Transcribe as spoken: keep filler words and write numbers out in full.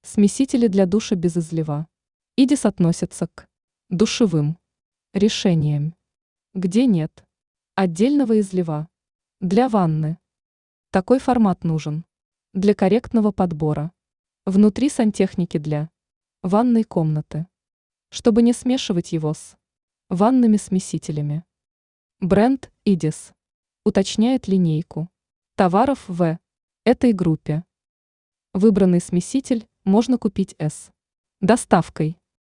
Смесители для душа без излива. идис относится к душевым решениям, где нет отдельного излива. Для ванны такой формат нужен для корректного подбора внутри сантехники для ванной комнаты, чтобы не смешивать его с ванными смесителями. Бренд идис уточняет линейку товаров в этой группе. Выбранный смеситель можно купить с доставкой.